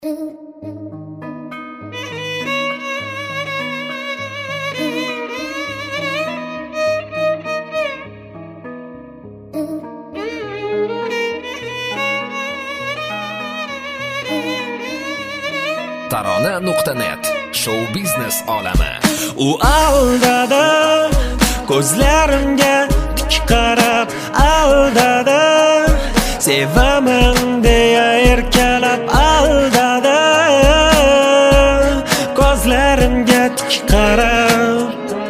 Tarona.net Show biznes olami. U aldadi, ko'zlarimga tik qarab aldadi, sevaman deya erkalab aldadi, ko'zlarimga tik qarab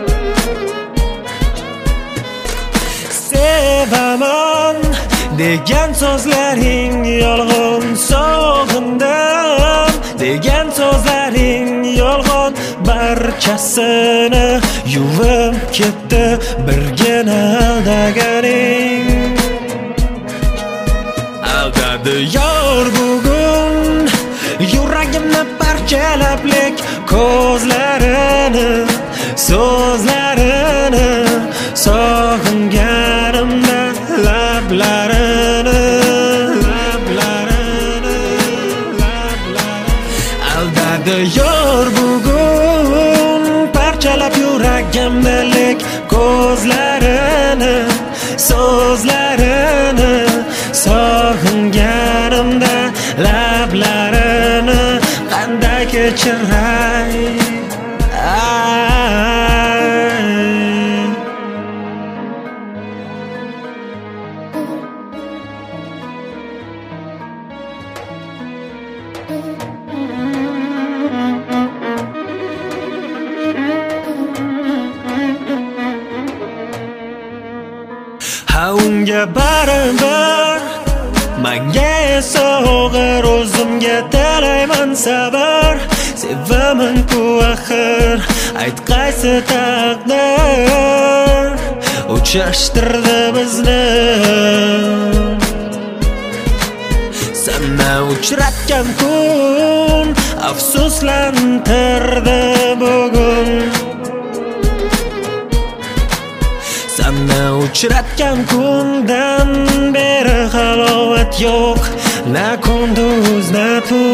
sevaman degan so'zlaring yolg'on, sog'indim degan so'zlaring yolg'on, barchasini yuvib ketdi birgina aldaganing. Aldadi yor bugun yuragimni parchalab, lek ko'zlarini, so'zlarini sog'inganimda lablarini aldadi yor bugun parchalab yuragimni, lek ko'zlarini, so'zlarini sog'inganimda lablarini qanday kechiray. Ha unga baribir, menga esa og'ir, o'zimga tilayman sabr. Sevaman ku axir, ayt qaysi taqdir uchrashtirdi bizni. Sana uchratgan kun afsuslantirdi bugun. Sana uchratgan kundan beri halovat yo'q, na kunduz na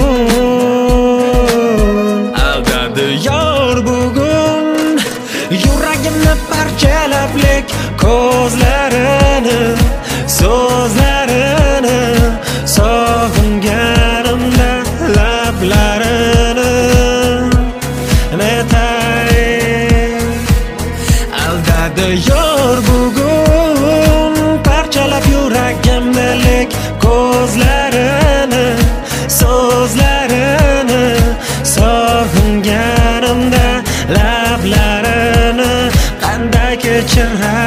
tun. Aldadi yor bugun yuragimni parchalab, lek ko'zlarini, so'zlarini sog'inganimda lablarini netay. Aldadi yor bugun parchalab yuragimni, lek ko'zlarini, so'zlarini sog'inganimda lablarini qanday kechiray.